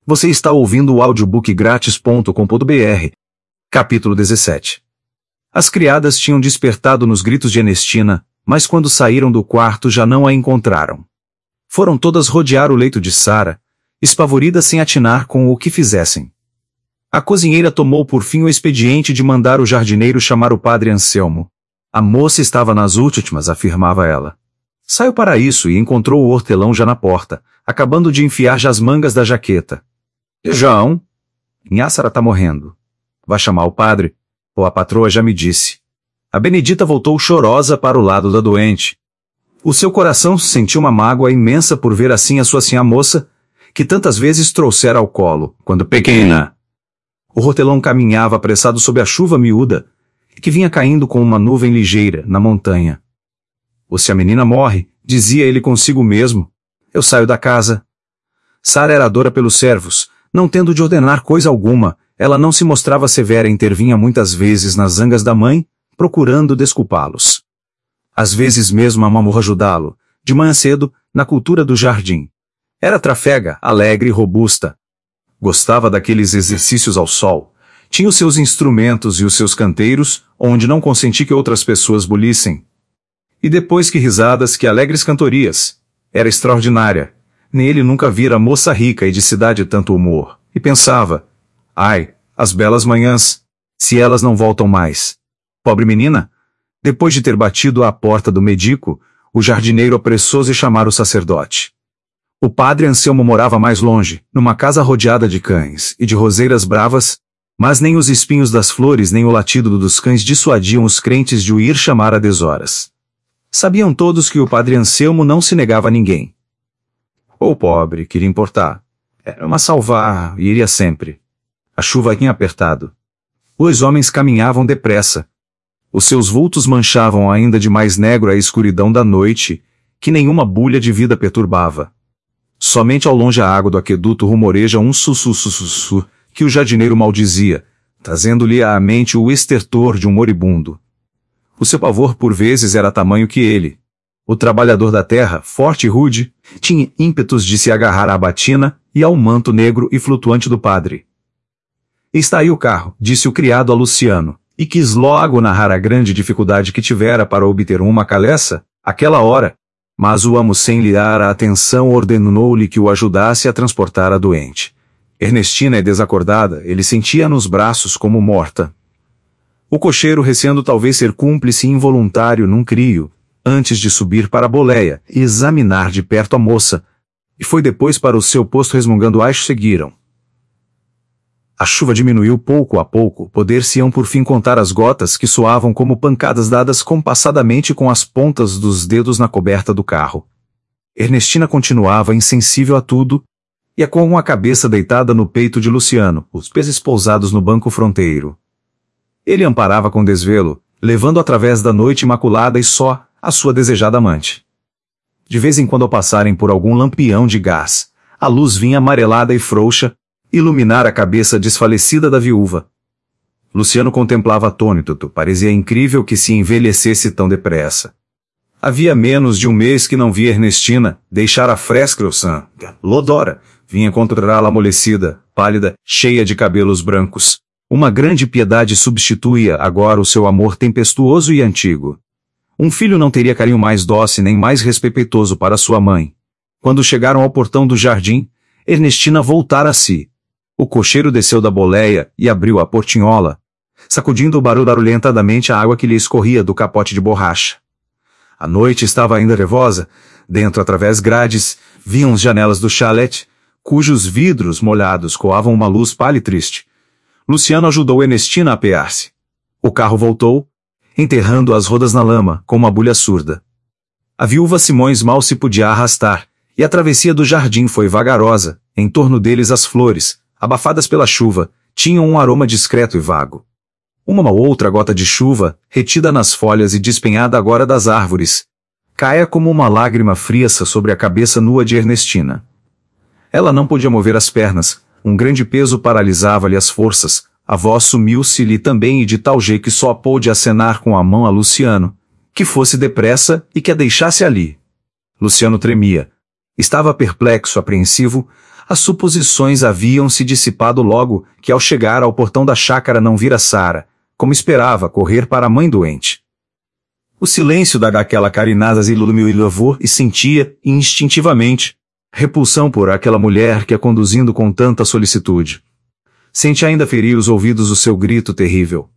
Você está ouvindo o audiobookgratis.com.br. Capítulo 17. As criadas tinham despertado nos gritos de Ernestina, mas quando saíram do quarto já não a encontraram. Foram todas rodear o leito de Sara, espavoridas sem atinar com o que fizessem. A cozinheira tomou por fim o expediente de mandar o jardineiro chamar o padre Anselmo. A moça estava nas últimas, afirmava ela. Saiu para isso e encontrou o hortelão já na porta, acabando de enfiar já as mangas da jaqueta. João, Inhaçara tá morrendo. Vai chamar o padre? Ou a patroa já me disse. A Benedita voltou chorosa para o lado da doente. O seu coração sentiu uma mágoa imensa por ver assim a sua sinhá moça, que tantas vezes trouxera ao colo, quando pequena. O hortelão caminhava apressado sob a chuva miúda, que vinha caindo com uma nuvem ligeira na montanha. Ou se a menina morre, dizia ele consigo mesmo, eu saio da casa. Sara era dora pelos servos, não tendo de ordenar coisa alguma, ela não se mostrava severa e intervinha muitas vezes nas zangas da mãe, procurando desculpá-los. Às vezes mesmo a mamorra ajudá-lo, de manhã cedo, na cultura do jardim. Era trafega, alegre e robusta. Gostava daqueles exercícios ao sol. Tinha os seus instrumentos e os seus canteiros, onde não consenti que outras pessoas bulissem. E depois que risadas, que alegres cantorias. Era extraordinária. Nele nunca vira moça rica e de cidade tanto humor. E pensava, ai, as belas manhãs, se elas não voltam mais. Pobre menina. Depois de ter batido à porta do médico, o jardineiro apressou-se a chamar o sacerdote. O padre Anselmo morava mais longe, numa casa rodeada de cães e de roseiras bravas, mas nem os espinhos das flores nem o latido dos cães dissuadiam os crentes de o ir chamar a deshoras. Sabiam todos que o padre Anselmo não se negava a ninguém. O pobre, queria importar. Era uma salvar e iria sempre. A chuva tinha apertado. Os homens caminhavam depressa. Os seus vultos manchavam ainda de mais negro a escuridão da noite, que nenhuma bulha de vida perturbava. Somente ao longe a água do aqueduto rumoreja um sussu que o jardineiro maldizia, trazendo-lhe à mente o estertor de um moribundo. O seu pavor por vezes era tamanho que ele. O trabalhador da terra, forte e rude, tinha ímpetos de se agarrar à batina e ao manto negro e flutuante do padre. Está aí o carro, disse o criado a Luciano, e quis logo narrar a grande dificuldade que tivera para obter uma caleça, aquela hora. Mas o amo, sem lhe dar a atenção, ordenou-lhe que o ajudasse a transportar a doente. Ernestina é desacordada, ele sentia nos braços como morta. O cocheiro, receando talvez ser cúmplice involuntário num crio, antes de subir para a boleia e examinar de perto a moça, e foi depois para o seu posto resmungando acho seguiram. A chuva diminuiu pouco a pouco, poder-se-ão por fim contar as gotas que soavam como pancadas dadas compassadamente com as pontas dos dedos na coberta do carro. Ernestina continuava insensível a tudo, e com a cabeça deitada no peito de Luciano, os pés pousados no banco fronteiro. Ele amparava com desvelo, levando através da noite imaculada e só a sua desejada amante. De vez em quando, ao passarem por algum lampião de gás, a luz vinha amarelada e frouxa, iluminar a cabeça desfalecida da viúva. Luciano contemplava atônito, parecia incrível que se envelhecesse tão depressa. Havia menos de um mês que não via Ernestina, deixara fresca o sangue. Lodora vinha encontrá-la amolecida, pálida, cheia de cabelos brancos. Uma grande piedade substituía agora o seu amor tempestuoso e antigo. Um filho não teria carinho mais doce nem mais respeitoso para sua mãe. Quando chegaram ao portão do jardim, Ernestina voltara a si. O cocheiro desceu da boleia e abriu a portinhola, sacudindo barulhentamente a água que lhe escorria do capote de borracha. A noite estava ainda trevosa. Dentro, através grades, viam as janelas do chalet, cujos vidros molhados coavam uma luz pálida e triste. Luciano ajudou Ernestina a apear-se. O carro voltou, enterrando as rodas na lama, com uma bulha surda. A viúva Simões mal se podia arrastar, e a travessia do jardim foi vagarosa. Em torno deles as flores, abafadas pela chuva, tinham um aroma discreto e vago. Uma ou outra gota de chuva, retida nas folhas e despenhada agora das árvores, caia como uma lágrima fria sobre a cabeça nua de Ernestina. Ela não podia mover as pernas, um grande peso paralisava-lhe as forças, a voz sumiu-se-lhe também e de tal jeito que só pôde acenar com a mão a Luciano, que fosse depressa e que a deixasse ali. Luciano tremia. Estava perplexo, apreensivo, As suposições haviam se dissipado logo que ao chegar ao portão da chácara não vira Sara, como esperava, correr para a mãe doente. O silêncio daquela carinada iluminou e levou e sentia, instintivamente, repulsão por aquela mulher que a conduzindo com tanta solicitude. Sente ainda ferir os ouvidos o seu grito terrível.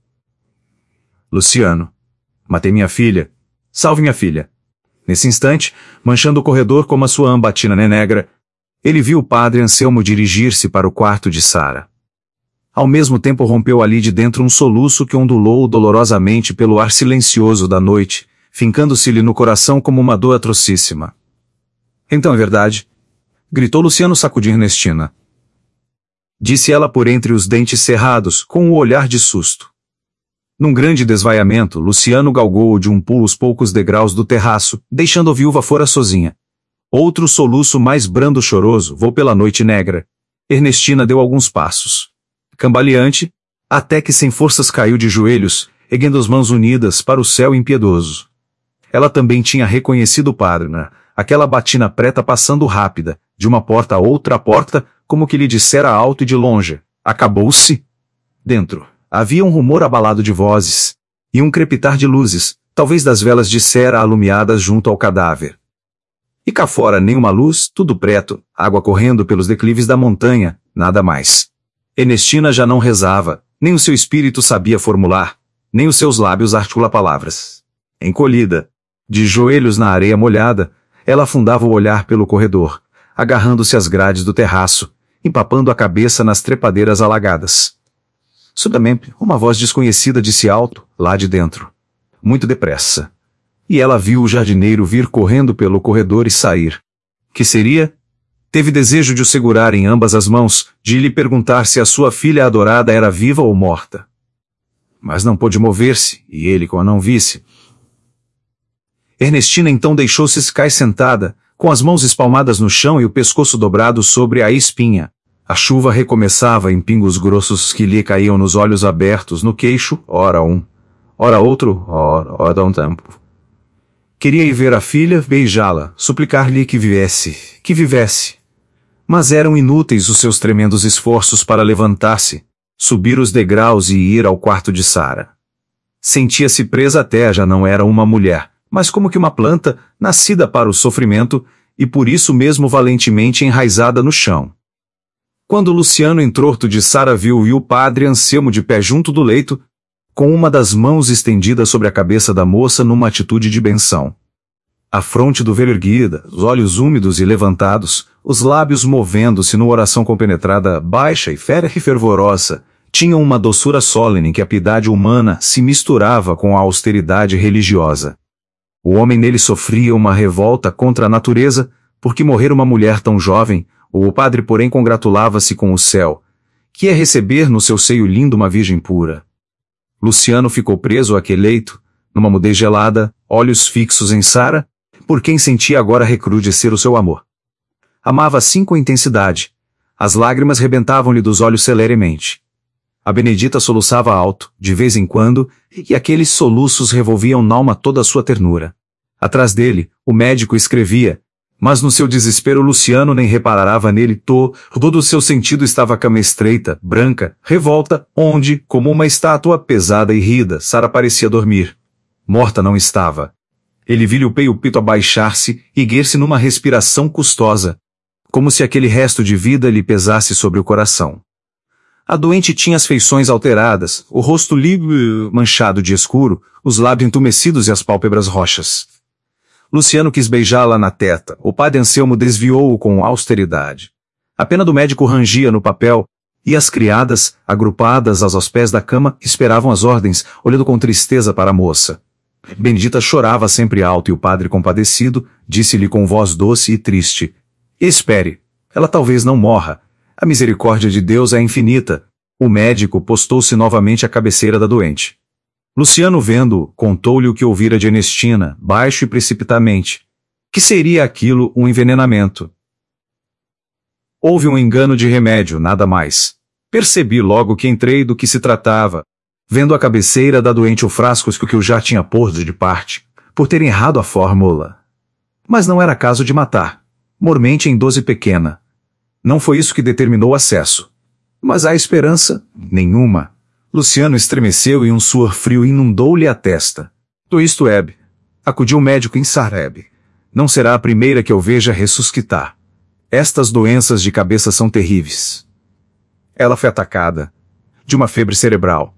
Luciano. Matei minha filha. Salve minha filha. Nesse instante, manchando o corredor como a sua ambatina negra, ele viu o padre Anselmo dirigir-se para o quarto de Sara. Ao mesmo tempo rompeu ali de dentro um soluço que ondulou dolorosamente pelo ar silencioso da noite, fincando-se-lhe no coração como uma dor atrocíssima. Então é verdade? Gritou Luciano sacudindo Ernestina. Disse ela por entre os dentes cerrados, com o olhar de susto. Num grande desvaiamento, Luciano galgou de um pulo os poucos degraus do terraço, deixando a viúva fora sozinha. Outro soluço mais brando choroso voou pela noite negra. Ernestina deu alguns passos. Cambaleante, até que sem forças caiu de joelhos, erguendo as mãos unidas para o céu impiedoso. Ela também tinha reconhecido o padre, aquela batina preta passando rápida, de uma porta a outra porta, como que lhe dissera alto e de longe, acabou-se. Dentro, havia um rumor abalado de vozes, e um crepitar de luzes, talvez das velas de cera alumiadas junto ao cadáver. E cá fora nenhuma luz, tudo preto, água correndo pelos declives da montanha, nada mais. Ernestina já não rezava, nem o seu espírito sabia formular, nem os seus lábios articular palavras. Encolhida, de joelhos na areia molhada, ela afundava o olhar pelo corredor, agarrando-se às grades do terraço, empapando a cabeça nas trepadeiras alagadas. Subitamente, uma voz desconhecida disse alto, lá de dentro. Muito depressa. E ela viu o jardineiro vir correndo pelo corredor e sair. Que seria? Teve desejo de o segurar em ambas as mãos, de lhe perguntar se a sua filha adorada era viva ou morta. Mas não pôde mover-se, e ele, como a não visse. Ernestina então deixou-se cair sentada, com as mãos espalmadas no chão e o pescoço dobrado sobre a espinha. A chuva recomeçava em pingos grossos que lhe caíam nos olhos abertos, no queixo, ora um, ora outro, ora um tempo. Queria ir ver a filha, beijá-la, suplicar-lhe que vivesse. Mas eram inúteis os seus tremendos esforços para levantar-se, subir os degraus e ir ao quarto de Sara. Sentia-se presa até, já não era uma mulher, mas como que uma planta, nascida para o sofrimento, e por isso mesmo valentemente enraizada no chão. Quando Luciano entorto de Sara viu o padre Anselmo de pé junto do leito, com uma das mãos estendida sobre a cabeça da moça numa atitude de benção. A fronte do velho erguida, os olhos úmidos e levantados, os lábios movendo-se numa oração compenetrada, baixa e fervorosa, tinham uma doçura solene em que a piedade humana se misturava com a austeridade religiosa. O homem nele sofria uma revolta contra a natureza, porque morrer uma mulher tão jovem, o padre porém congratulava-se com o céu, que é receber no seu seio lindo uma virgem pura. Luciano ficou preso àquele leito, numa mudez gelada, olhos fixos em Sara, por quem sentia agora recrudescer o seu amor. Amava assim com intensidade. As lágrimas rebentavam-lhe dos olhos celeremente. A Benedita soluçava alto, de vez em quando, e aqueles soluços revolviam n'alma toda a sua ternura. Atrás dele, o médico escrevia, mas no seu desespero Luciano nem reparava nele, todo o seu sentido estava a cama estreita, branca, revolta, onde, como uma estátua pesada e rida, Sara parecia dormir. Morta não estava. Ele viu-lhe o peito abaixar-se e erguer-se numa respiração custosa, como se aquele resto de vida lhe pesasse sobre o coração. A doente tinha as feições alteradas, o rosto lívido manchado de escuro, os lábios entumecidos e as pálpebras roxas. Luciano quis beijá-la na testa, o padre Anselmo desviou-o com austeridade. A pena do médico rangia no papel, e as criadas, agrupadas aos pés da cama, esperavam as ordens, olhando com tristeza para a moça. Benedita chorava sempre alto e o padre compadecido, disse-lhe com voz doce e triste, espere, ela talvez não morra. A misericórdia de Deus é infinita. O médico postou-se novamente à cabeceira da doente. Luciano, vendo-o, contou-lhe o que ouvira de Ernestina, baixo e precipitadamente. Que seria aquilo um envenenamento? Houve um engano de remédio, nada mais. Percebi logo que entrei do que se tratava, vendo à cabeceira da doente o frasco que eu já tinha posto de parte, por ter errado a fórmula. Mas não era caso de matar. Mormente em dose pequena. Não foi isso que determinou o acesso. Mas há esperança? Nenhuma. Luciano estremeceu e um suor frio inundou-lhe a testa. "Do isto, Eb", acudiu o médico em Sareb. "Não será a primeira que eu veja ressuscitar. Estas doenças de cabeça são terríveis." Ela foi atacada de uma febre cerebral.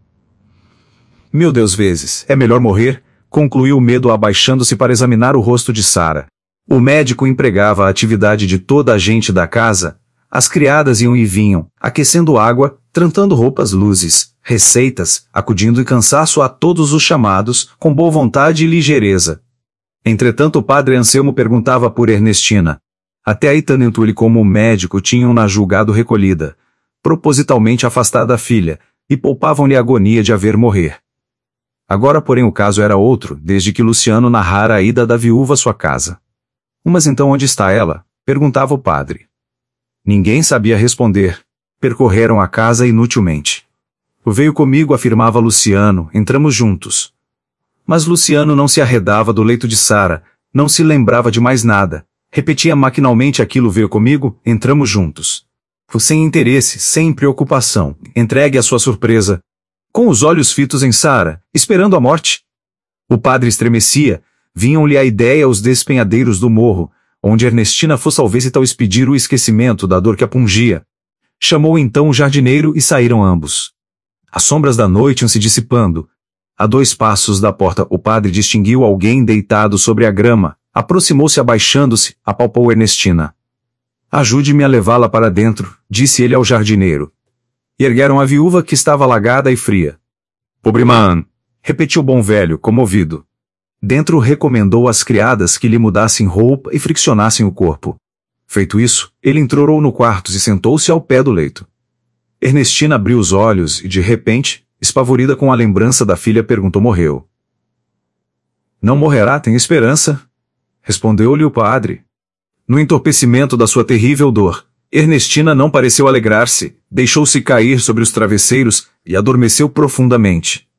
"Meu Deus, vezes, é melhor morrer", concluiu o medo abaixando-se para examinar o rosto de Sara. O médico empregava a atividade de toda a gente da casa. As criadas iam e vinham, aquecendo água, trantando roupas, luzes, receitas, acudindo e cansaço a todos os chamados, com boa vontade e ligeireza. Entretanto o padre Anselmo perguntava por Ernestina. Até aí tanto ele como o médico tinham-na julgado recolhida, propositalmente afastada da filha, e poupavam-lhe a agonia de a ver morrer. Agora, porém, o caso era outro, desde que Luciano narrara a ida da viúva à sua casa. "Mas então onde está ela?" perguntava o padre. Ninguém sabia responder. Percorreram a casa inutilmente. "Veio comigo", afirmava Luciano, "entramos juntos." Mas Luciano não se arredava do leito de Sara, não se lembrava de mais nada. Repetia maquinalmente aquilo: "Veio comigo, entramos juntos." Sem interesse, sem preocupação, entregue à sua surpresa, com os olhos fitos em Sara, esperando a morte. O padre estremecia, vinham-lhe à ideia os despenhadeiros do morro, onde Ernestina fosse talvez e tal expedir o esquecimento da dor que a pungia. Chamou então o jardineiro e saíram ambos. As sombras da noite iam se dissipando. A 2 passos da porta o padre distinguiu alguém deitado sobre a grama, aproximou-se abaixando-se, apalpou Ernestina. "Ajude-me a levá-la para dentro", disse ele ao jardineiro. Ergueram a viúva, que estava alagada e fria. "Pobre man", repetiu o bom velho, comovido. Dentro recomendou às criadas que lhe mudassem roupa e friccionassem o corpo. Feito isso, ele entrou no quarto e sentou-se ao pé do leito. Ernestina abriu os olhos e, de repente, espavorida com a lembrança da filha, perguntou: "Morreu?" "Não morrerá, tem esperança", respondeu-lhe o padre. No entorpecimento da sua terrível dor, Ernestina não pareceu alegrar-se, deixou-se cair sobre os travesseiros e adormeceu profundamente.